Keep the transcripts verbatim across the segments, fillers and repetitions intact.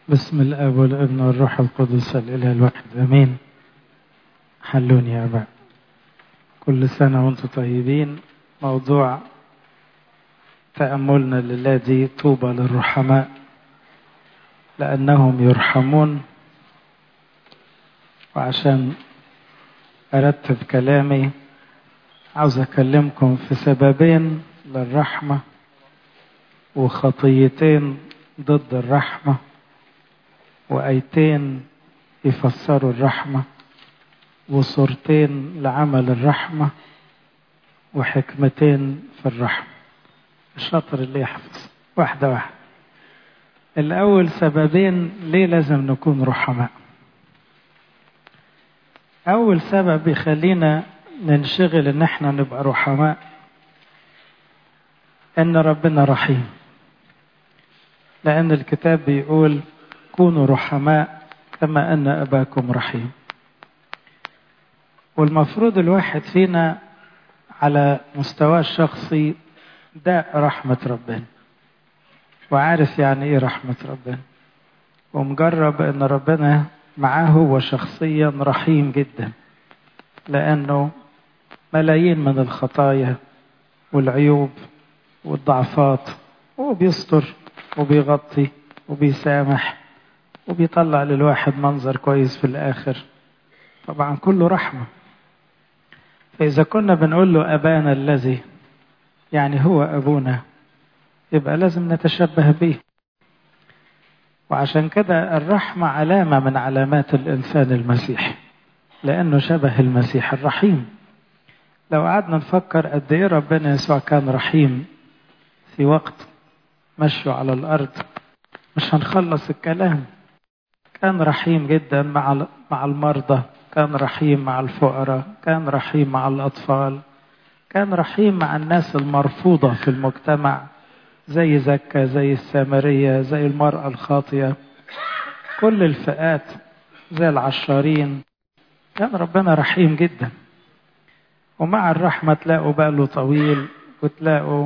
بسم الاب والابن والروح القدس الاله الواحد امين. حلوني يا ابا، كل سنه وانتم طيبين. موضوع تاملنا الليله دي طوبى للرحماء لانهم يرحمون. وعشان ارتب كلامي عاوز اكلمكم في سببين للرحمه وخطيتين ضد الرحمه وآيتين يفسروا الرحمة وصورتين لعمل الرحمة وحكمتين في الرحمة. الشاطر اللي يحفظ واحدة واحدة. الأول سببين ليه لازم نكون رحماء. أول سبب يخلينا ننشغل إن احنا نبقى رحماء إن ربنا رحيم، لأن الكتاب بيقول كونوا رحماء كما أن أباكم رحيم. والمفروض الواحد فينا على مستوى الشخصي داء رحمة ربنا، وعارف يعني إيه رحمة ربنا، ومجرب أن ربنا معاه هو شخصيا رحيم جدا، لأنه ملايين من الخطايا والعيوب والضعفات هو بيستر وبيغطي وبيسامح وبيطلع للواحد منظر كويس في الآخر. طبعا كله رحمة. فإذا كنا بنقول له أبانا الذي، يعني هو أبونا، يبقى لازم نتشبه به. وعشان كده الرحمة علامة من علامات الإنسان المسيحي، لأنه شبه المسيح الرحيم. لو قعدنا نفكر قد إيه ربنا يسوع كان رحيم في وقت مشوا على الأرض مش هنخلص الكلام. كان رحيم جدا مع مع المرضى، كان رحيم مع الفقراء، كان رحيم مع الأطفال، كان رحيم مع الناس المرفوضة في المجتمع زي زكا، زي السامرية، زي المرأة الخاطية، كل الفئات، زي العشارين. كان ربنا رحيم جدا. ومع الرحمة تلاقوا باله طويل، وتلاقوا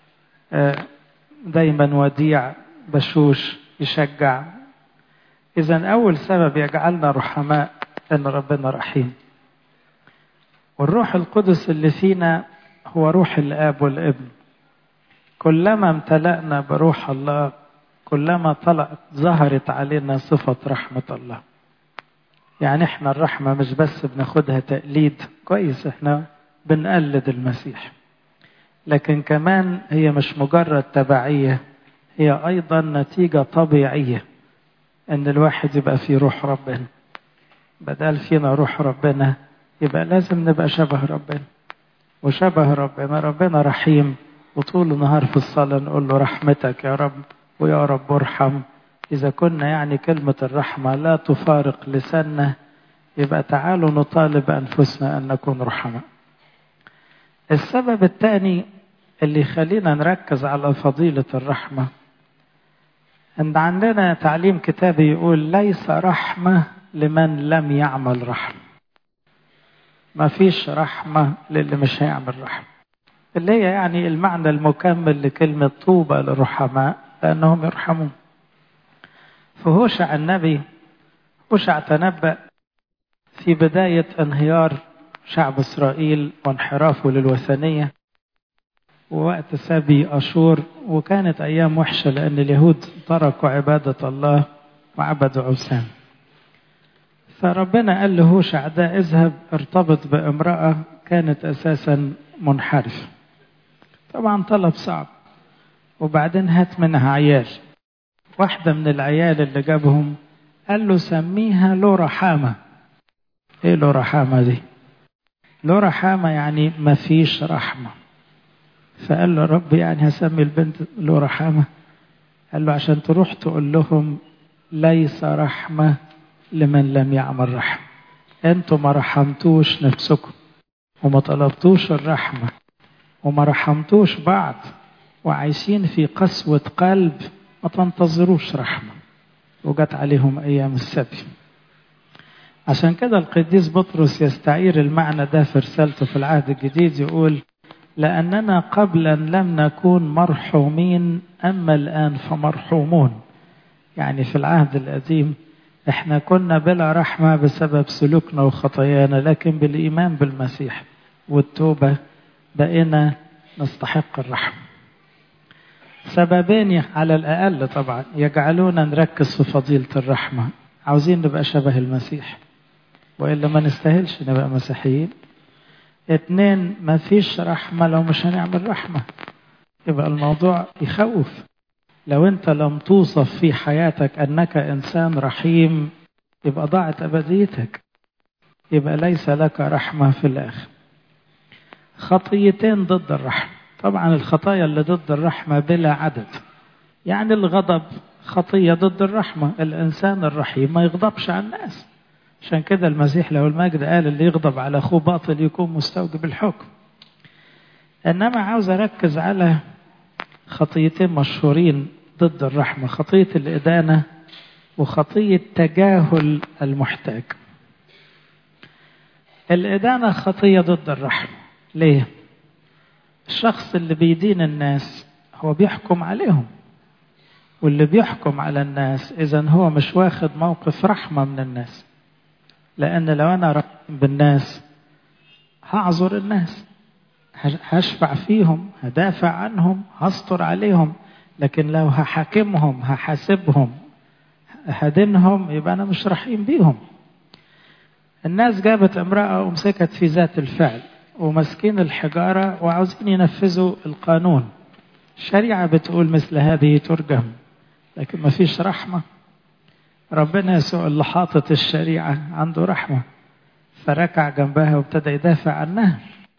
دايما وديع بشوش يشجع. إذن أول سبب يجعلنا رحماء أن ربنا رحيم. والروح القدس اللي فينا هو روح الآب والابن. كلما امتلأنا بروح الله كلما طلعت ظهرت علينا صفة رحمة الله. يعني احنا الرحمة مش بس بناخدها تقليد كويس، احنا بنقلد المسيح، لكن كمان هي مش مجرد تبعية، هي أيضا نتيجة طبيعية ان الواحد يبقى فيه روح ربنا. بدل فينا روح ربنا يبقى لازم نبقى شبه ربنا. وشبه ربنا، ربنا رحيم، وطول النهار في الصلاة نقول له رحمتك يا رب، ويا رب ارحم. إذا كنا يعني كلمة الرحمة لا تفارق لساننا، يبقى تعالوا نطالب أنفسنا أن نكون رحماء. السبب الثاني اللي يخلينا نركز على فضيلة الرحمة، أن عندنا تعليم كتابي يقول ليس رحمة لمن لم يعمل رحمة. ما فيش رحمة للي مش هيعمل رحمة، اللي هي يعني المعنى المكمل لكلمة طوبى للرحماء لأنهم يرحمون. فهوشع النبي، هوشع تنبأ في بداية انهيار شعب إسرائيل وانحرافه للوثنية ووقت سبي أشور، وكانت أيام وحشة لأن اليهود تركوا عبادة الله وعبدوا أوثان. فربنا قال له هوشع ده اذهب ارتبط بامرأة كانت أساسا منحرفة. طبعا طلب صعب. وبعدين هات منها عيال. واحدة من العيال اللي جابهم قال له سميها له رحامة. ايه له رحامة دي؟ له رحامة يعني ما فيش رحمة. فقال له رب يعني هسمي البنت له رحامة؟ قال له عشان تروح تقول لهم ليس رحمة لمن لم يعمل رحمة. انتوا ما رحمتوش نفسكم وما طلبتوش الرحمة وما رحمتوش بعض وعايشين في قسوة قلب، ما تنتظروش رحمة. وجت عليهم أيام السبي. عشان كده القديس بطرس يستعير المعنى ده في رسالته في العهد الجديد، يقول لأننا قبلا لم نكون مرحومين أما الآن فمرحومون. يعني في العهد القديم احنا كنا بلا رحمة بسبب سلوكنا وخطايانا، لكن بالإيمان بالمسيح والتوبة بقينا نستحق الرحمة. سببين على الأقل طبعا يجعلونا نركز في فضيلة الرحمة. عاوزين نبقى شبه المسيح وإلا ما نستاهلش نبقى مسيحيين. اتنين، ما فيش رحمة لو مش هنعمل رحمة، يبقى الموضوع يخوف. لو انت لم توصف في حياتك أنك إنسان رحيم يبقى ضاعت أبديتك، يبقى ليس لك رحمة في الآخر. خطيتين ضد الرحمة. طبعا الخطايا اللي ضد الرحمة بلا عدد، يعني الغضب خطية ضد الرحمة. الإنسان الرحيم ما يغضبش على الناس، عشان كده المسيح له المجد قال اللي يغضب على أخوه باطل يكون مستوجب الحكم. إنما عاوز أركز على خطيتين مشهورين ضد الرحمة، خطية الإدانة وخطية تجاهل المحتاج. الإدانة خطية ضد الرحمة. ليه؟ الشخص اللي بيدين الناس هو بيحكم عليهم، واللي بيحكم على الناس إذن هو مش واخد موقف رحمة من الناس. لأن لو أنا رحم بالناس هعذر الناس، هشفع فيهم، هدافع عنهم، هستر عليهم. لكن لو هحاكمهم، هحاسبهم، هدينهم، يبقى أنا مش رحيم بيهم. الناس جابت امرأة ومسكت في ذات الفعل ومسكين الحجارة وعاوزين ينفذوا القانون. الشريعة بتقول مثل هذه ترجم، لكن ما فيش رحمة. ربنا يسوع اللي حاطط الشريعة عنده رحمة، فركع جنبها وابتدى يدافع عنها،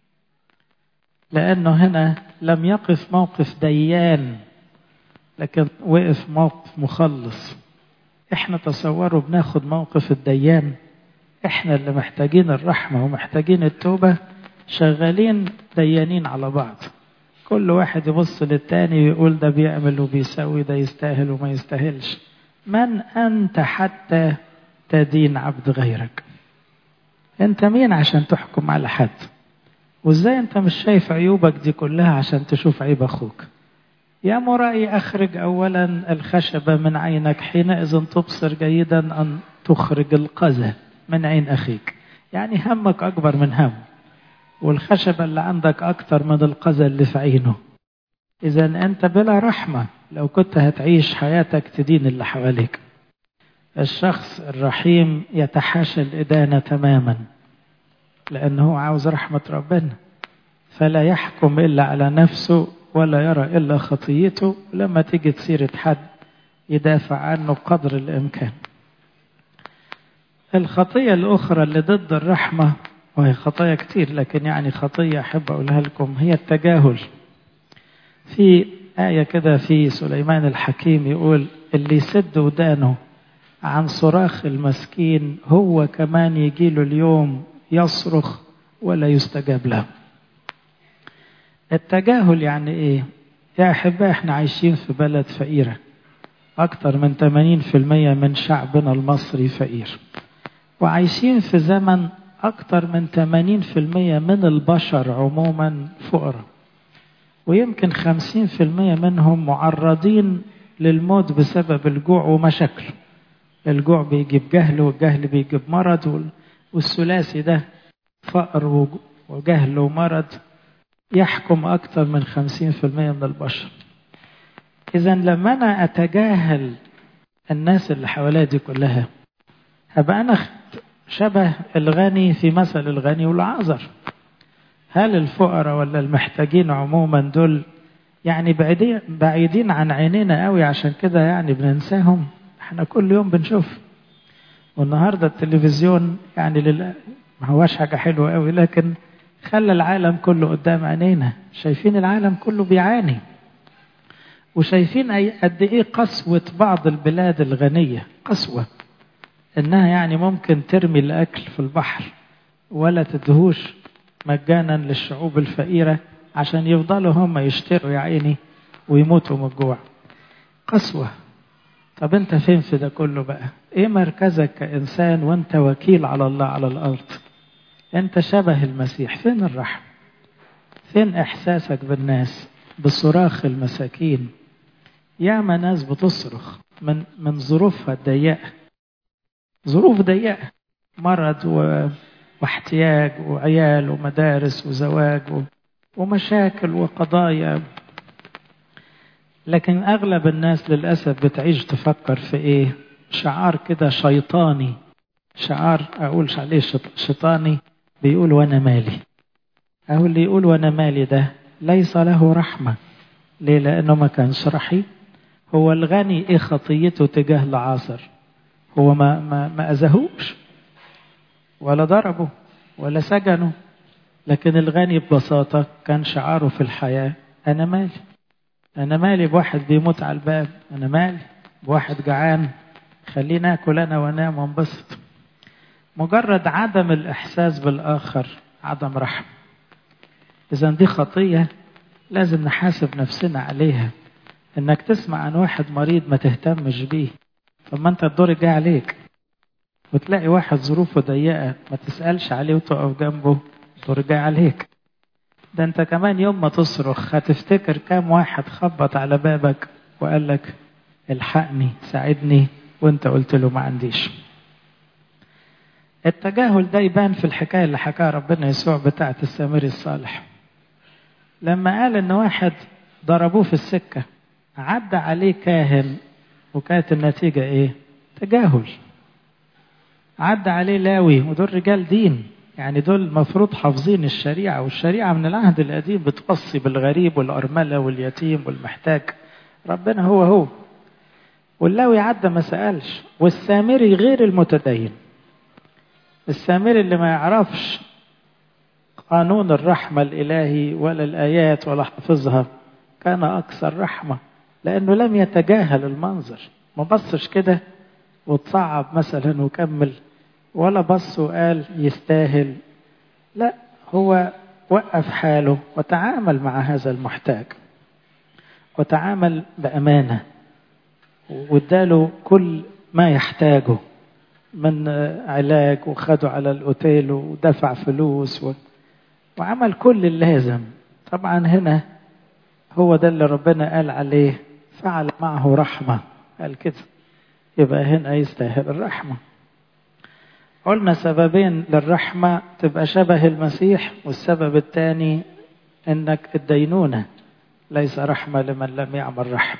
لأنه هنا لم يقف موقف ديان لكن وقف موقف مخلص. احنا تصوروا بناخد موقف الديان، احنا اللي محتاجين الرحمة ومحتاجين التوبة، شغالين ديانين على بعض. كل واحد يبص للتاني ويقول ده بيعمل وبيسوي، ده يستاهل وما يستاهلش. من أنت حتى تدين عبد غيرك؟ أنت مين عشان تحكم على حد؟ وإزاي أنت مش شايف عيوبك دي كلها عشان تشوف عيب أخوك؟ يا مرائي أخرج أولا الخشبة من عينك، حينئذ تبصر جيدا أن تخرج القذى من عين أخيك. يعني همك أكبر من هم، والخشبة اللي عندك أكتر من القذى اللي في عينه. إذا أنت بلا رحمة لو كنت هتعيش حياتك تدين اللي حواليك. الشخص الرحيم يتحاشى الإدانة تماما لأنه عاوز رحمة ربنا، فلا يحكم إلا على نفسه ولا يرى إلا خطيته. لما تيجي تسيرة حد يدافع عنه قدر الإمكان. الخطية الأخرى اللي ضد الرحمة، وهي خطايا كتير لكن يعني خطية أحب أقولها لكم، هي التجاهل. في آية كده في سليمان الحكيم يقول اللي يسد ودانه عن صراخ المسكين هو كمان يجيله اليوم يصرخ ولا يستجاب له. التجاهل يعني ايه؟ يا أحباء احنا عايشين في بلد فقيرة، أكتر من ثمانين بالمئة من شعبنا المصري فقير، وعايشين في زمن أكتر من ثمانين بالمئة من البشر عموما فقراء، ويمكن خمسين بالمئة منهم معرضين للموت بسبب الجوع ومشاكله. الجوع بيجيب جهل، والجهل بيجيب مرض، والثلاثي ده فقر وجهل ومرض يحكم أكثر من خمسين بالمئة من البشر. إذا لما أنا أتجاهل الناس اللي حوالي دي كلها هبقى أنا شبه الغني في مثل الغني والعازر. هل الفقراء ولا المحتاجين عموما دول يعني بعيدين, بعيدين عن عينينا قوي عشان كده يعني بننساهم؟ احنا كل يوم بنشوف. والنهاردة التلفزيون يعني لله ما هواش حاجة حلوة قوي، لكن خلى العالم كله قدام عينينا. شايفين العالم كله بيعاني، وشايفين قد ايه قسوة بعض البلاد الغنية. قسوة انها يعني ممكن ترمي الاكل في البحر ولا تدهوش مجانا للشعوب الفقيرة عشان يفضلوا هم يشتروا يا عيني ويموتوا من الجوع. قسوة. طب انت فين في ده كله بقى؟ ايه مركزك كإنسان وانت وكيل على الله على الأرض؟ انت شبه المسيح. فين الرحمة؟ فين احساسك بالناس، بصراخ المساكين؟ ياما ناس بتصرخ من من ظروفها الضيقة، ظروف ضيقة، مرض و... واحتياج وعيال ومدارس وزواج و... ومشاكل وقضايا. لكن أغلب الناس للأسف بتعيش تفكر في إيه؟ شعار كده شيطاني، شعار أقولش عليه شيطاني، بيقول وأنا مالي. أو اللي يقول وأنا مالي ده ليس له رحمة. ليه؟ لأنه ما كانش رحيم. هو الغني إيه خطيته تجاه العاصر؟ هو ما, ما, ما أذهوش ولا ضربه ولا سجنه، لكن الغني ببساطة كان شعاره في الحياة أنا مالي. أنا مالي بواحد بيموت على الباب، أنا مالي بواحد جعان، خلينا ناكل أنا وأنام وانبسط. مجرد عدم الإحساس بالآخر عدم رحمة. إذا دي خطية لازم نحاسب نفسنا عليها. إنك تسمع عن واحد مريض ما تهتمش بيه، فما أنت الدور جاي عليك. وتلاقي واحد ظروفه ضيقة ما تسألش عليه وتقف جنبه، الدور جاي عليك. ده أنت كمان يوم ما تصرخ هتفتكر كام واحد خبط على بابك وقال لك الحقني ساعدني وأنت قلت له ما عنديش. التجاهل ده يبان في الحكاية اللي حكاها ربنا يسوع بتاعة السامري الصالح، لما قال إن واحد ضربوه في السكة، عدى عليه كاهن وكانت النتيجة إيه؟ تجاهل. عدى عليه لاوي ودول رجال دين، يعني دول المفروض حافظين الشريعة، والشريعة من العهد القديم بتوصي بالغريب والأرملة واليتيم والمحتاج. ربنا هو هو. واللاوي عدى ما سألش. والسامري غير المتدين، السامري اللي ما يعرفش قانون الرحمة الإلهي ولا الآيات ولا حفظها كان أكثر رحمة، لأنه لم يتجاهل المنظر. ما بصش كده وتصعب مثلا وكمل، ولا بص وقال يستاهل، لا، هو وقف حاله وتعامل مع هذا المحتاج، وتعامل بأمانة، واداله كل ما يحتاجه من علاج، وخده على الأوتيل ودفع فلوس و... وعمل كل اللازم. طبعا هنا هو ده اللي ربنا قال عليه فعل معه رحمة، قال كده، يبقى هنا يستاهل الرحمة. قلنا سببين للرحمة، تبقى شبه المسيح، والسبب الثاني انك الدينونة، ليس رحمة لمن لم يعمل رحمة.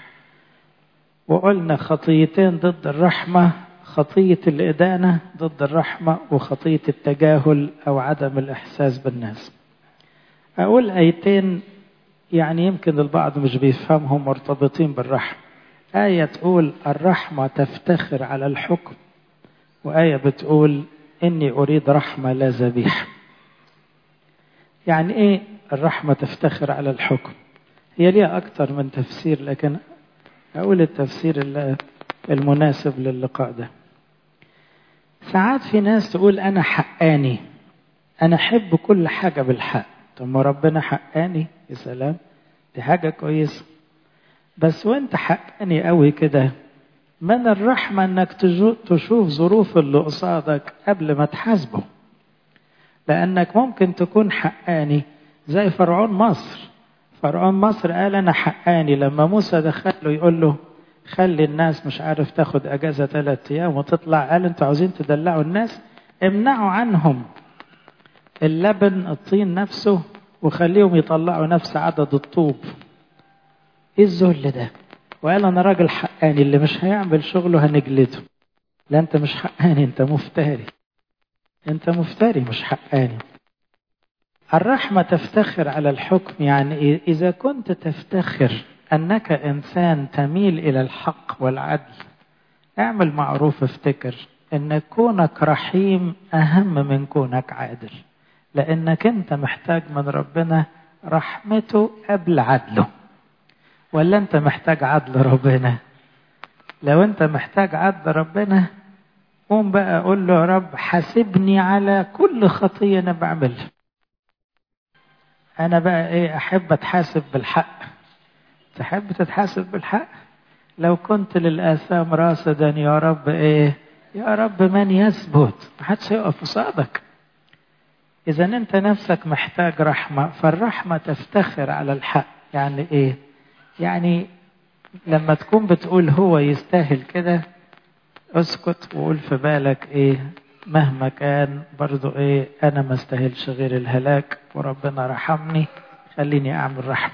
وقلنا خطيتين ضد الرحمة، خطية الإدانة ضد الرحمة، وخطية التجاهل أو عدم الإحساس بالناس. أقول آيتين يعني يمكن البعض مش بيفهمهم مرتبطين بالرحمة. آية تقول الرحمة تفتخر على الحكم، وآية بتقول إني أريد رحمة لا ذبيحة. يعني إيه الرحمة تفتخر على الحكم؟ هي ليها أكتر من تفسير، لكن أقول التفسير المناسب للقاء ده. ساعات في ناس تقول أنا حقاني، أنا أحب كل حاجة بالحق. طب ما ربنا حقاني، يا سلام، دي حاجة كويسة. بس وانت حقاني قوي كده، من الرحمة انك تشوف ظروف اللي قصادك قبل ما تحاسبه. لأنك ممكن تكون حقاني زي فرعون مصر. فرعون مصر قال أنا حقاني، لما موسى دخله يقول له خلي الناس مش عارف تاخد أجازة ثلاثة أيام وتطلع، قال انتوا عاوزين تدلعوا الناس، امنعوا عنهم اللبن الطين نفسه وخليهم يطلعوا نفس عدد الطوب. ايه الذل ده؟ وقال انا راجل حقاني، اللي مش هيعمل شغله هنجلده. لا انت مش حقاني، انت مفتري، انت مفتري مش حقاني. الرحمة تفتخر على الحكم، يعني إيه؟ إذا كنت تفتخر أنك إنسان تميل إلى الحق والعدل، اعمل معروف، افتكر أن كونك رحيم أهم من كونك عادل، لأنك أنت محتاج من ربنا رحمته قبل عدله. ولا أنت محتاج عدل ربنا؟ لو أنت محتاج عدل ربنا قوم بقى قول له يا رب حاسبني على كل خطية أنا بعملها. أنا بقى إيه؟ أحب أتحاسب بالحق. تحب تتحاسب بالحق؟ لو كنت للآثام راصدا يا رب إيه؟ يا رب من يثبت؟ محدش يقف قصادك. إذا أنت نفسك محتاج رحمة، فالرحمة تفتخر على الحق. يعني إيه؟ يعني لما تكون بتقول هو يستاهل كده، اسكت وقول في بالك ايه، مهما كان برضو ايه، انا ما استاهلش غير الهلاك وربنا رحمني، خليني اعمل رحمة.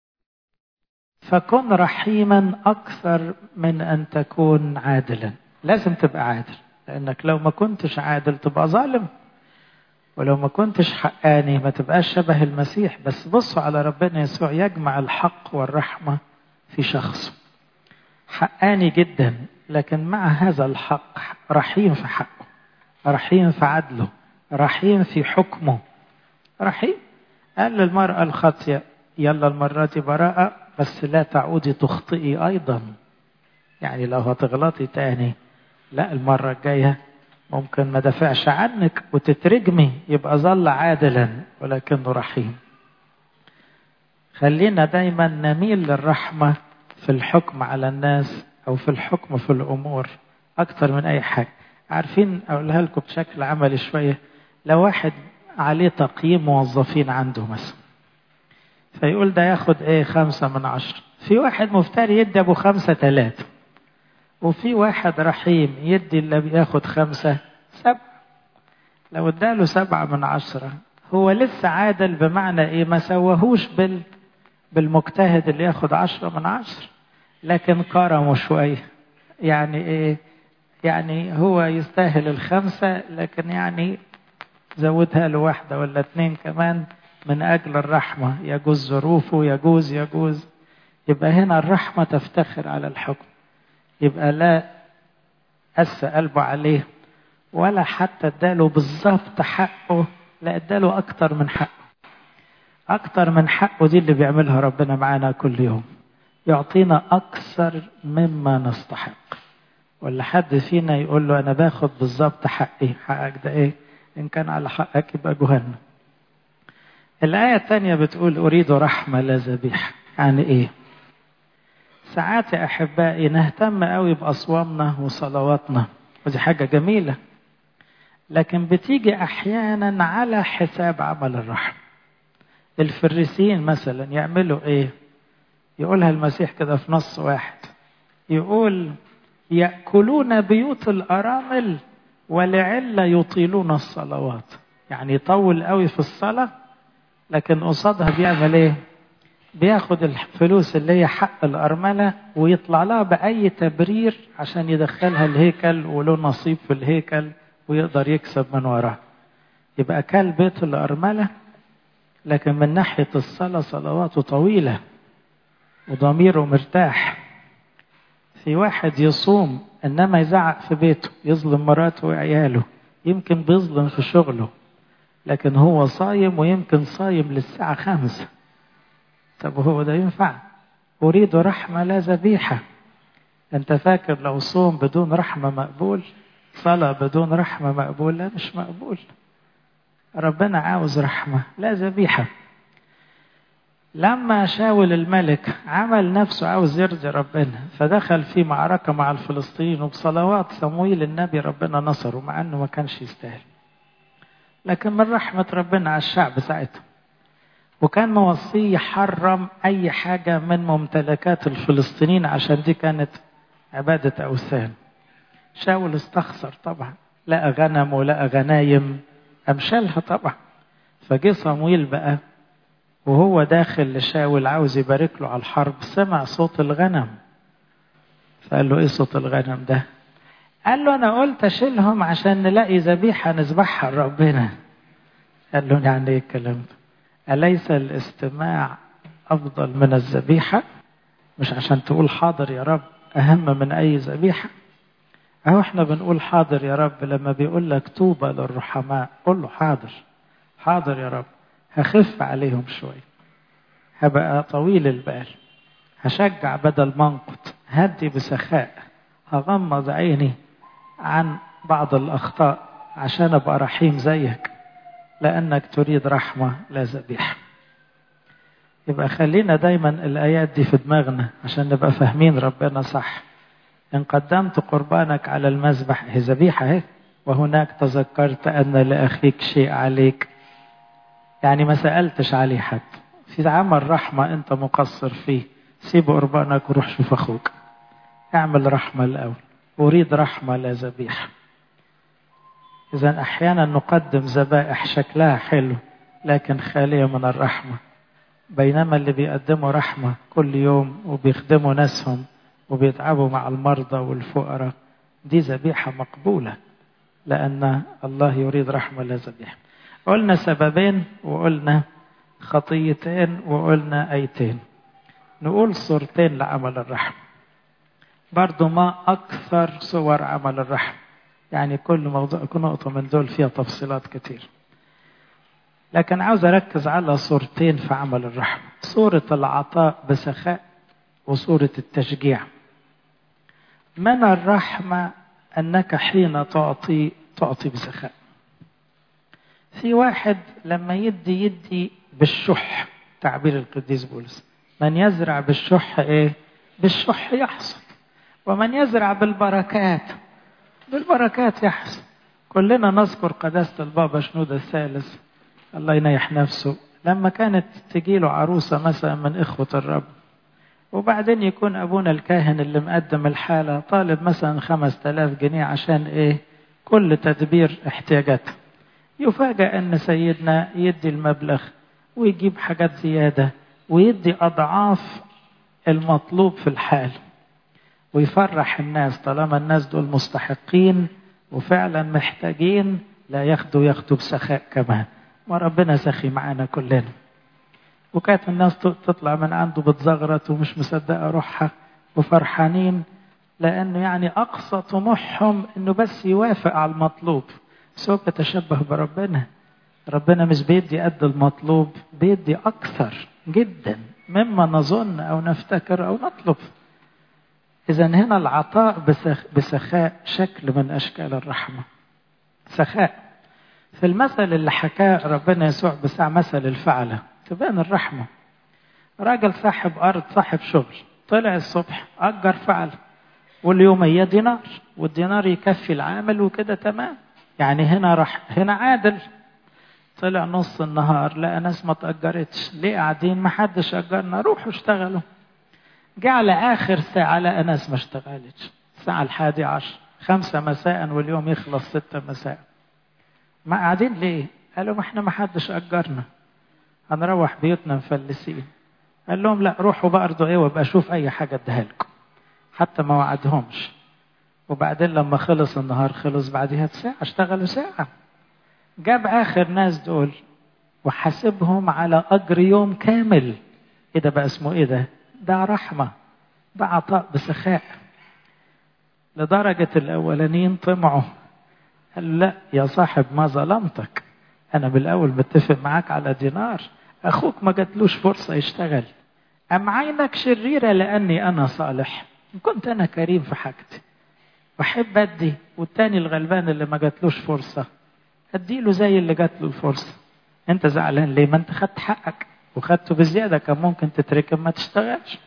فكن رحيما اكثر من ان تكون عادلا. لازم تبقى عادل، لانك لو ما كنتش عادل تبقى ظالم، ولو ما كنتش حقاني ما تبقاش شبه المسيح. بس بصوا على ربنا يسوع يجمع الحق والرحمة في شخصه. حقاني جدا، لكن مع هذا الحق رحيم في حقه، رحيم في عدله، رحيم في حكمه، رحيم. قال للمرأة الخاطئة يلا المرة دي براءة، بس لا تعودي تخطئي أيضا. يعني لو هتغلطي تاني، لا المرة الجاية ممكن ما دافعش عنك وتترجمي، يبقى ظل عادلا ولكنه رحيم. خلينا دايما نميل للرحمة في الحكم على الناس أو في الحكم في الأمور أكتر من أي حاجة. عارفين أقولها لكم بشكل عملي شوية، لو واحد عليه تقييم موظفين عنده مثلا، فيقول ده ياخد ايه خمسة من عشرة، في واحد مفتري يدي أبو خمسة تلاتة، وفي واحد رحيم يدي اللي بياخد خمسة سبعة. لو اداله سبعة من عشرة هو لسه عادل، بمعنى ايه، ما سوهوش بال بالمجتهد اللي ياخد عشرة من عشرة، لكن كرمه شوية. يعني ايه، يعني هو يستاهل الخمسة، لكن يعني زودها له واحدة ولا اتنين كمان من أجل الرحمة، يجوز ظروفه، يجوز يجوز يبقى هنا الرحمة تفتخر على الحكم. يبقى لا أس قلبه عليه، ولا حتى اداله بالظبط حقه، لا اداله أكتر من حقه. أكتر من حقه دي اللي بيعملها ربنا معانا كل يوم، يعطينا أكثر مما نستحق. ولا حد فينا يقول له أنا باخد بالظبط حقي، حقك ده إيه؟ إن كان على حقك يبقى جهنم. الآية الثانية بتقول أريد رحمة لا ذبيحة. يعني إيه؟ ساعات يا أحبائي نهتم قوي بأصوامنا وصلواتنا، ودي حاجة جميلة، لكن بتيجي أحيانا على حساب عمل الرحمة. الفريسيين مثلا يعملوا إيه؟ يقولها المسيح كده في نص واحد، يقول يأكلون بيوت الأرامل ولعل يطيلون الصلوات. يعني يطول قوي في الصلاة، لكن قصادها بيعمل ايه؟ بياخد الفلوس اللي هي حق الأرملة ويطلع لها بأي تبرير عشان يدخلها الهيكل وله نصيب في الهيكل ويقدر يكسب من وراه. يبقى كل بيت الأرملة، لكن من ناحية الصلاة صلواته طويلة وضميره مرتاح. في واحد يصوم إنما يزعق في بيته، يظلم مراته وعياله، يمكن بيظلم في شغله، لكن هو صايم، ويمكن صايم للساعة خمسة. طب هو ده ينفع؟ أريد رحمة لا ذبيحة. أنت فاكر لو صوم بدون رحمة مقبول؟ صلاة بدون رحمة مقبول؟ لا مش مقبول. ربنا عاوز رحمة لا ذبيحة. لما شاول الملك عمل نفسه عاوز يرضي ربنا، فدخل في معركة مع الفلسطينيين، وبصلوات صمويل النبي ربنا نصره، مع أنه ما كانش يستاهل، لكن من رحمة ربنا على الشعب ساعتها. وكان موصيه يحرم أي حاجة من ممتلكات الفلسطينيين، عشان دي كانت عبادة أوثان. شاول استخسر طبعا، لقى غنم ولقى غنايم أمشالها طبعا. فجي صمويل بقى وهو داخل لشاول عاوز يبارك له على الحرب، سمع صوت الغنم، فقال له ايه صوت الغنم ده؟ قال له انا قلت اشيلهم عشان نلاقي ذبيحة نذبحها لربنا. قال له يعني ايه الكلام ده؟ أليس الاستماع افضل من الذبيحة؟ مش عشان تقول حاضر يا رب اهم من اي ذبيحة؟ اهو احنا بنقول حاضر يا رب لما بيقول لك طوبى للرحماء، قول له حاضر حاضر يا رب، هخف عليهم شوي، هبقى طويل البال، هشجع بدل ما انقط، هدي بسخاء، هغمض عيني عن بعض الأخطاء عشان أبقى رحيم زيك، لأنك تريد رحمة لا ذبيحة. يبقى خلينا دايما الآيات دي في دماغنا عشان نبقى فاهمين ربنا صح. إن قدمت قربانك على المذبح، هي ذبيحة اهي، وهناك تذكرت أن لأخيك شيء عليك، يعني ما سألتش عليه حد، في عمل رحمة أنت مقصر فيه، سيب قربانك وروح شوف أخوك. اعمل رحمة الأول، أريد رحمة لا ذبيحة. إذا أحيانا نقدم ذبائح شكلها حلو لكن خالية من الرحمة، بينما اللي بيقدموا رحمة كل يوم وبيخدموا ناسهم وبيتعبوا مع المرضى والفقراء، دي ذبيحة مقبولة، لأن الله يريد رحمة لا ذبيحة. قلنا سببين وقلنا خطيتين وقلنا أيتين. نقول صورتين لعمل الرحمة. برضو ما أكثر صور عمل الرحمة، يعني كل موضوع كل نقطة من دول فيها تفصيلات كتير، لكن عاوز أركز على صورتين في عمل الرحمة: صورة العطاء بسخاء وصورة التشجيع. من الرحمة أنك حين تعطي تعطي بسخاء. في واحد لما يدي يدي بالشح، تعبير القديس بولس: من يزرع بالشح ايه؟ بالشح يحصد، ومن يزرع بالبركات بالبركات يحصد. كلنا نذكر قداسة البابا شنودة الثالث الله ينيح نفسه، لما كانت تجيله عروسة مثلا من إخوة الرب، وبعدين يكون أبونا الكاهن اللي مقدم الحالة طالب مثلا خمس تلاف جنيه عشان إيه؟ كل تدبير احتياجاته. يفاجأ أن سيدنا يدي المبلغ ويجيب حاجات زيادة ويدي أضعاف المطلوب في الحال، ويفرح الناس طالما الناس دول مستحقين وفعلا محتاجين، لا ياخدوا ياخدوا بسخاء كمان. وربنا سخي معانا كلنا. وكانت الناس تطلع من عنده بتزغرط ومش مصدقة روحها وفرحانين، لأنه يعني أقصى طموحهم إنه بس يوافق على المطلوب. سوف يتشبه بربنا. ربنا مش بيدي قد المطلوب، بيدي أكثر جدا مما نظن أو نفتكر أو نطلب. إذن هنا العطاء بسخاء شكل من أشكال الرحمة. سخاء في المثل اللي حكاه ربنا يسوع بتاع مثل الفعلة تبان الرحمة. راجل صاحب أرض صاحب شغل، طلع الصبح أجر فعل، واليومية دينار، والدينار يكفي العامل وكده تمام. يعني هنا رح هنا عادل. طلع نص النهار لقى ناس ما تأجرتش، ليه قاعدين؟ ما حدش أجرنا، روحوا اشتغلوا. جه على آخر ساعة لقى ناس ما اشتغلتش، الساعة الحادي عشر، خمسة مساء واليوم يخلص ستة مساء. ما قاعدين ليه؟ قالوا ما احنا ما حدش أجرنا، هنروح بيوتنا مفلسين. قال لهم لا، روحوا برضه ايه وابقى اشوف اي حاجة اديها لكم. حتى ما وعدهمش. وبعدين لما خلص النهار خلص بعدها بساعة، اشتغلوا ساعة. جاب آخر ناس دول وحاسبهم على أجر يوم كامل. ايه ده بقى؟ اسمه ايه ده؟ ده رحمة، ده عطاء بسخاء. لدرجة الأولانيين طمعوا، قال لا يا صاحب ما ظلمتك، أنا بالأول متفق معاك على دينار، أخوك ما جاتلوش فرصة يشتغل، أم عينك شريرة لأني أنا صالح؟ كنت أنا كريم في حاجتي بحب أدي، والتاني الغلبان اللي ما جاتلوش فرصة أديله زي اللي جاتله الفرصة. أنت زعلان ليه؟ ما أنت خدت حقك وخدته بزيادة، كان ممكن تتركم ما تشتغلش.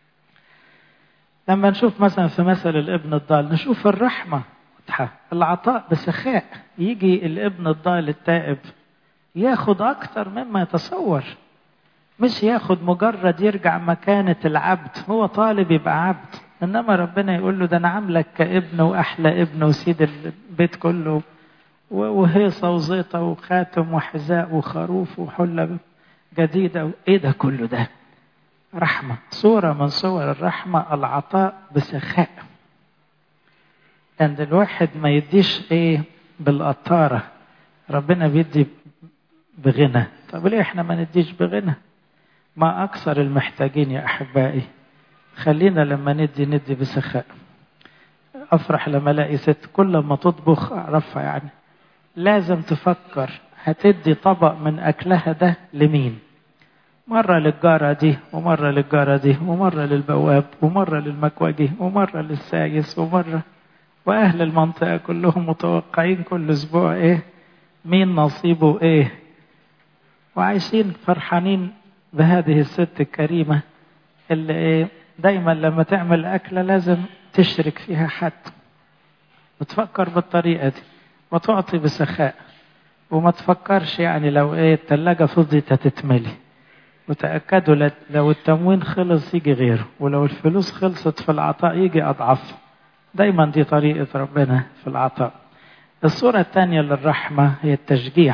لما نشوف مثلا في مثل الابن الضال نشوف الرحمة، العطاء بسخاء. يجي الابن الضال التائب ياخد أكتر مما يتصور، مش ياخد مجرد يرجع مكانة العبد، هو طالب يبقى عبد، إنما ربنا يقول له ده أنا عاملك كابن وأحلى ابن وسيد البيت كله، وهيصة وزيطة وخاتم وحذاء وخروف وحلة جديدة. إيه ده كله؟ ده رحمة، صورة من صور الرحمة، العطاء بسخاء. عند الواحد ما يديش إيه بالقطارة، ربنا بيدي بغنى. طب ليه احنا ما نديش بغنى؟ ما أكثر المحتاجين يا أحبائي. خلينا لما ندي ندي بسخاء. أفرح لما ألاقي ست كل ما تطبخ أعرفها، يعني لازم تفكر هتدي طبق من أكلها ده لمين. مرة للجارة دي، ومرة للجارة دي، ومرة للبواب، ومرة للمكواجي، ومرة للسايس، ومرة، وأهل المنطقة كلهم متوقعين كل أسبوع إيه مين نصيبه إيه، وعايشين فرحانين بهذه الست الكريمة اللي إيه دايما لما تعمل أكلة لازم تشرك فيها حد. وتفكر بالطريقة دي وتعطي بسخاء، وما تفكرش يعني لو إيه التلاجة فضيت هتتملي، وتأكدوا لو التموين خلص يجي غيره، ولو الفلوس خلصت في العطاء يجي أضعاف. دايما دي طريقة ربنا في العطاء. الصورة الثانية للرحمة هي التشجيع.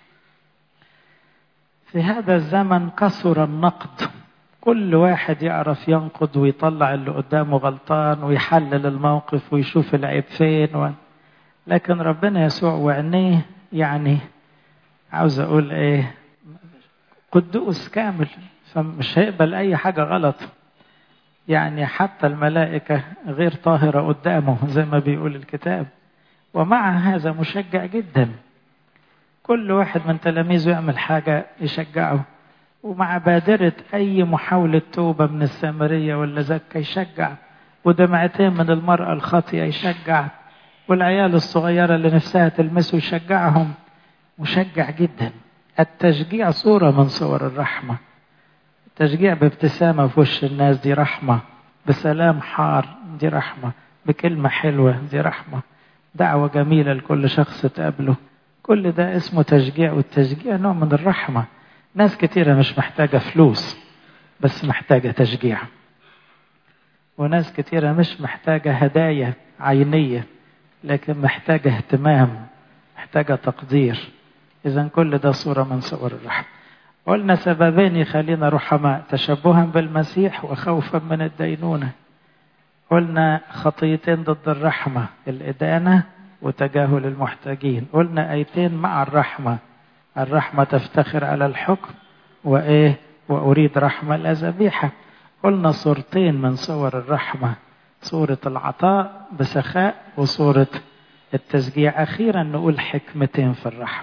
في هذا الزمن كثر النقد، كل واحد يعرف ينقد ويطلع اللي قدامه غلطان ويحلل الموقف ويشوف العيب فين و... لكن ربنا يسوع وعينيه يعني عاوز أقول إيه، قدوس كامل، فمش هيقبل أي حاجة غلط. يعني حتى الملائكة غير طاهرة قدامه زي ما بيقول الكتاب، ومع هذا مشجع جدا. كل واحد من تلاميذه يعمل حاجة يشجعه، ومع بادرة أي محاولة توبة من السامرية ولا زكا يشجع، ودمعتين من المرأة الخاطئة يشجع، والعيال الصغيرة اللي نفسها تلمسه يشجعهم. مشجع جدا. التشجيع صورة من صور الرحمة. التشجيع بابتسامة في وش الناس دي رحمة، بسلام حار دي رحمة، بكلمة حلوة دي رحمة، دعوة جميلة لكل شخص تقابله، كل ده اسمه تشجيع. والتشجيع نوع من الرحمة. ناس كتيرة مش محتاجة فلوس بس محتاجة تشجيع، وناس كتيرة مش محتاجة هدايا عينية لكن محتاجة اهتمام، محتاجة تقدير. إذن كل ده صورة من صور الرحمة. قلنا سببين يخلينا رحماء: تشبها بالمسيح وخوفا من الدينونة. قلنا خطيتين ضد الرحمة: الإدانة وتجاهل المحتاجين. قلنا آيتين مع الرحمة: الرحمة تفتخر على الحكم، وإيه؟ وأريد رحمة لا ذبيحة. قلنا صورتين من صور الرحمة: صورة العطاء بسخاء وصورة التشجيع. أخيرا نقول حكمتين في الرحمة.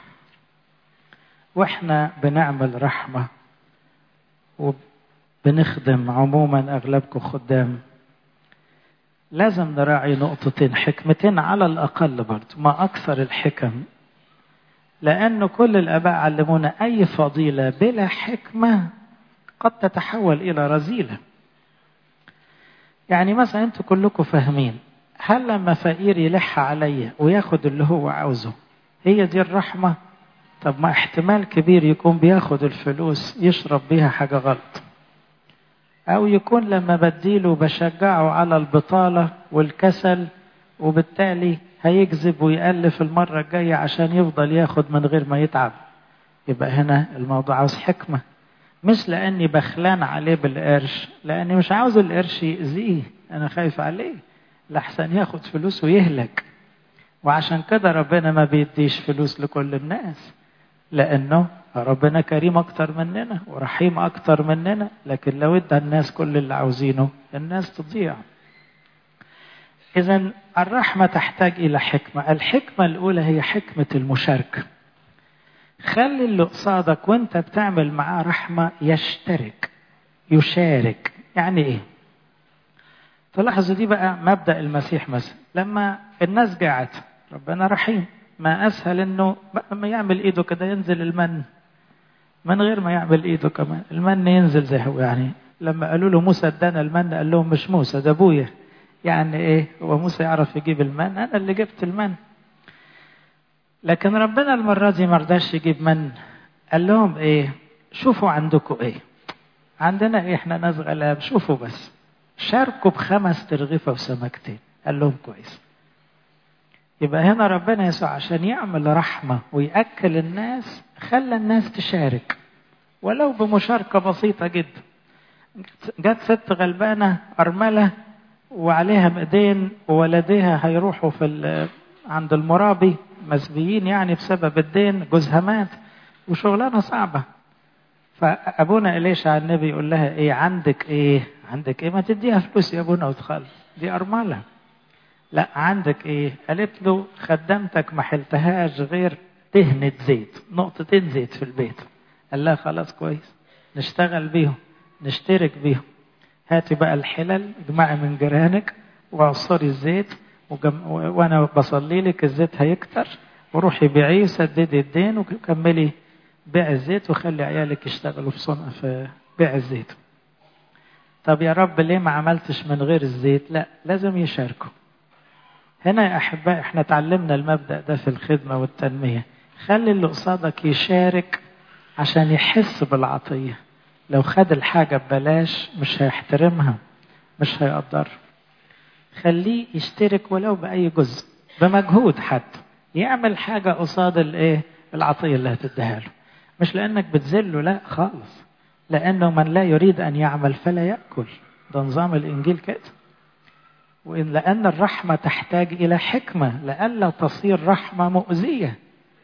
وإحنا بنعمل رحمة وبنخدم عموما، أغلبكم خدام، لازم نراعي نقطتين، حكمتين على الأقل برضو، ما أكثر الحكم. لأن كل الآباء علمونا أي فضيلة بلا حكمة قد تتحول إلى رذيلة. يعني مثلا أنتوا كلكم فاهمين، هل لما فقير يلح عليا وياخد اللي هو عاوزه هي دي الرحمة؟ طب ما احتمال كبير يكون بياخد الفلوس يشرب بيها حاجة غلط، أو يكون لما بديله بشجعه على البطالة والكسل، وبالتالي هيكذب ويألف المرة الجاية عشان يفضل ياخد من غير ما يتعب. يبقى هنا الموضوع عاوز حكمة، مش لأني بخلان عليه بالقرش، لأني مش عاوز القرش يأذيه، أنا خايف عليه لحسن ياخد فلوس ويهلك. وعشان كده ربنا ما بيديش فلوس لكل الناس، لأنه ربنا كريم أكتر مننا ورحيم أكتر مننا. لكن لو ادى الناس كل اللي عاوزينه الناس تضيع. إذن الرحمة تحتاج إلى حكمة. الحكمة الأولى هي حكمة المشاركة. خلي اللي قصادك وانت بتعمل معاه رحمة يشترك يشارك. يعني إيه؟ تلاحظوا دي بقى مبدأ المسيح مثلا، لما الناس جاعت ربنا رحيم، ما أسهل إنه ما يعمل إيده كده ينزل المن من غير ما يعمل إيده كمان، المن ينزل زي هو. يعني لما قالوا له موسى ادانا المن، قال لهم مش موسى ده أبويا. يعني إيه؟ هو موسى يعرف يجيب المن؟ أنا اللي جبت المن. لكن ربنا المرة دي ما رضاش يجيب من، قال لهم إيه؟ شوفوا عندكم إيه، عندنا إيه؟ إحنا ناس غلاب، شوفوا بس شاركوا بخمس ترغيفة وسمكتين. قال لهم كويس. يبقى هنا ربنا يسوع عشان يعمل رحمة ويأكل الناس خلى الناس تشارك ولو بمشاركة بسيطة جدا. جت ست غلبانة أرملة وعليها مئدين وولديها هيروحوا في عند المرابي مسبيين يعني بسبب الدين، جوزها مات وشغلانة صعبة. فأبونا إليشع النبي يقول لها إيه؟ عندك إيه؟ عندك إيه؟ ما تديها فلوس يا أبونا وتخلص، دي أرملة. لا، عندك إيه؟ قالت له خدمتك ما حلتهاش غير دهنة زيت، نقطتين زيت في البيت. قال لها خلاص كويس، نشتغل بيهم نشترك بيهم. هاتي بقى الحلل، اجمعي من جيرانك وعصري الزيت، وجم... وانا بصلي لك الزيت هيكتر، وروحي بيعيه وسددي الدين وكملي بيع الزيت وخلي عيالك يشتغلوا في صنع في بيع الزيت. طب يا رب ليه ما عملتش من غير الزيت؟ لا، لازم يشاركوا. هنا يا أحباء احنا تعلمنا المبدأ ده في الخدمة والتنمية. خلي اللي قصادك يشارك عشان يحس بالعطية، لو خد الحاجة ببلاش مش هيحترمها، مش هيقدر. خليه يشترك ولو بأي جزء، بمجهود حتى، يعمل حاجة قصاد الايه العطية اللي هتديها له. مش لأنك بتذله، لا خالص، لأنه من لا يريد أن يعمل فلا يأكل. ده نظام الإنجيل كده. وإن لأن الرحمة تحتاج إلى حكمة لئلا تصير رحمة مؤذية.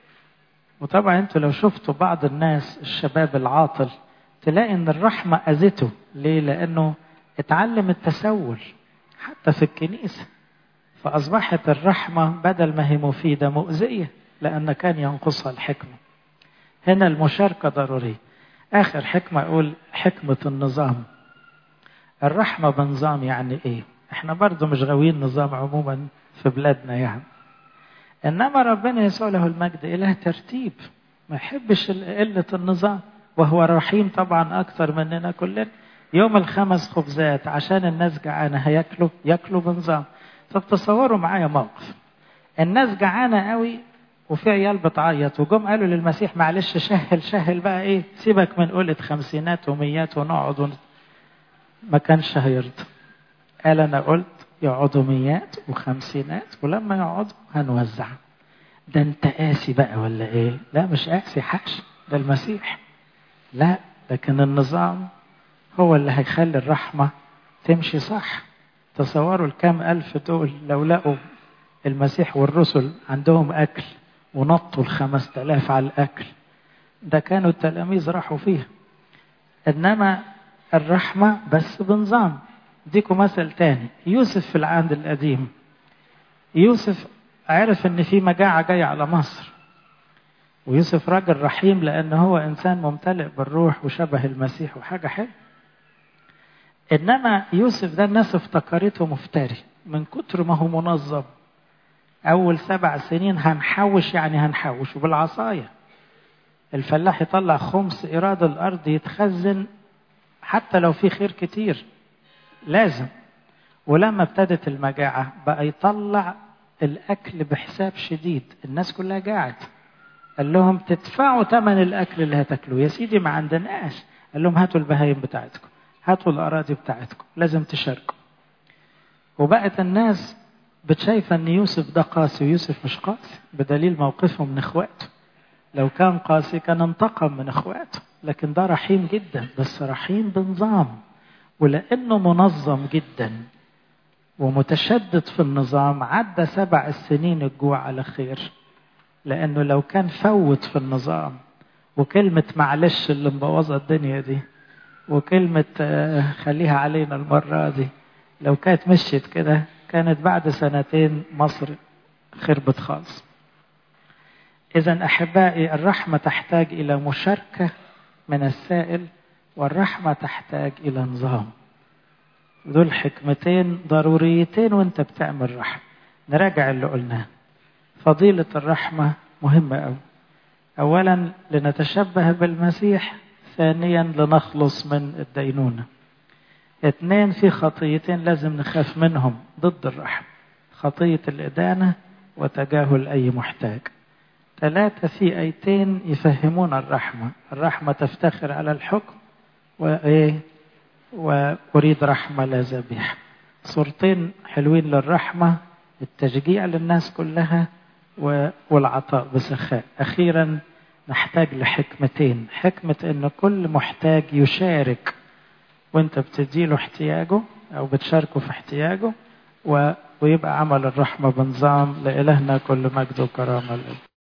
وطبعا أنتوا لو شفتوا بعض الناس الشباب العاطل تلاقي أن الرحمة أذته. ليه؟ لأنه اتعلم التسول حتى في الكنيسة، فأصبحت الرحمة بدل ما هي مفيدة مؤذية، لأن كان ينقصها الحكمة. هنا المشاركة ضرورية. آخر حكمة أقول حكمة النظام. الرحمة بنظام يعني إيه؟ إحنا برضو مش غاويين نظام عموما في بلادنا يعني، إنما ربنا يسوع له المجد إله ترتيب، ما يحبش قلة النظام، وهو رحيم طبعا أكثر مننا كلنا. يوم الخمس خبزات عشان الناس جعانة هياكلوا ياكلوا بنظام. طب تصوروا معايا موقف، الناس جعانة قوي وفي عيال بتعيط، وجم قالوا للمسيح معلش شهل شهل بقى ايه، سيبك من قولة خمسينات وميات ونقعد ون... ما كانش هيرضى. قال انا قلت يقعدوا ميات وخمسينات، ولما يقعدوا هنوزع. ده انت قاسي بقى ولا ايه؟ لا مش قاسي حاش، ده المسيح. لا، لكن النظام هو اللي هيخلي الرحمة تمشي صح. تصوروا الكام ألف دول لو لقوا المسيح والرسل عندهم أكل ونطوا الخمس تلاف على الأكل، ده كانوا التلاميذ راحوا فيها. إنما الرحمة بس بنظام. ديكم مثل تاني، يوسف في العهد القديم، يوسف عرف إن في مجاعة جاية على مصر، ويوسف راجل رحيم لأنه هو إنسان ممتلئ بالروح وشبه المسيح وحاجة حلوة. إنما يوسف ده الناس افتكرته مفتري من كتر ما هو منظم. أول سبع سنين هنحوش، يعني هنحوش وبالعصاية. الفلاح يطلع خمس إيراد الأرض يتخزن حتى لو في خير كتير لازم. ولما ابتدت المجاعة بقى يطلع الأكل بحساب شديد، الناس كلها جاعت. قال لهم تدفعوا ثمن الأكل اللي هتاكلوه. يا سيدي ما عندناش. قال لهم هاتوا البهايم بتاعتكم، هاتوا الأراضي بتاعتكم، لازم تشاركوا. وبقت الناس بتشايف أن يوسف ده قاسي، ويوسف مش قاسي، بدليل موقفه من إخواته. لو كان قاسي كان انتقم من إخواته، لكن ده رحيم جدا، بس رحيم بنظام. ولأنه منظم جدا ومتشدد في النظام عدى سبع السنين الجوع على خير. لأنه لو كان فوت في النظام وكلمة معلش اللي مبوظة الدنيا دي، وكلمة خليها علينا المرة دي، لو كانت مشيت كده كانت بعد سنتين مصر خربت خالص. إذن أحبائي، الرحمة تحتاج إلى مشاركة من السائل، والرحمة تحتاج إلى نظام. دول حكمتين ضروريتين وانت بتعمل رحمة. نراجع اللي قلناه. فضيلة الرحمة مهمة أوي. أولا لنتشبه بالمسيح، ثانيا لنخلص من الدينونة. اثنين، في خطيتين لازم نخاف منهم ضد الرحمة، خطية الإدانة وتجاهل أي محتاج. ثلاثة، في آيتين يفهمون الرحمة. الرحمة تفتخر على الحكم، وإيه وأريد رحمة لا ذبيحة. صورتين حلوين للرحمة، التشجيع للناس كلها والعطاء بسخاء. أخيرا نحتاج لحكمتين، حكمة أن كل محتاج يشارك وانت بتديله احتياجه أو بتشاركه في احتياجه، ويبقى عمل الرحمة بنظام. لإلهنا كل مجد وكرامة.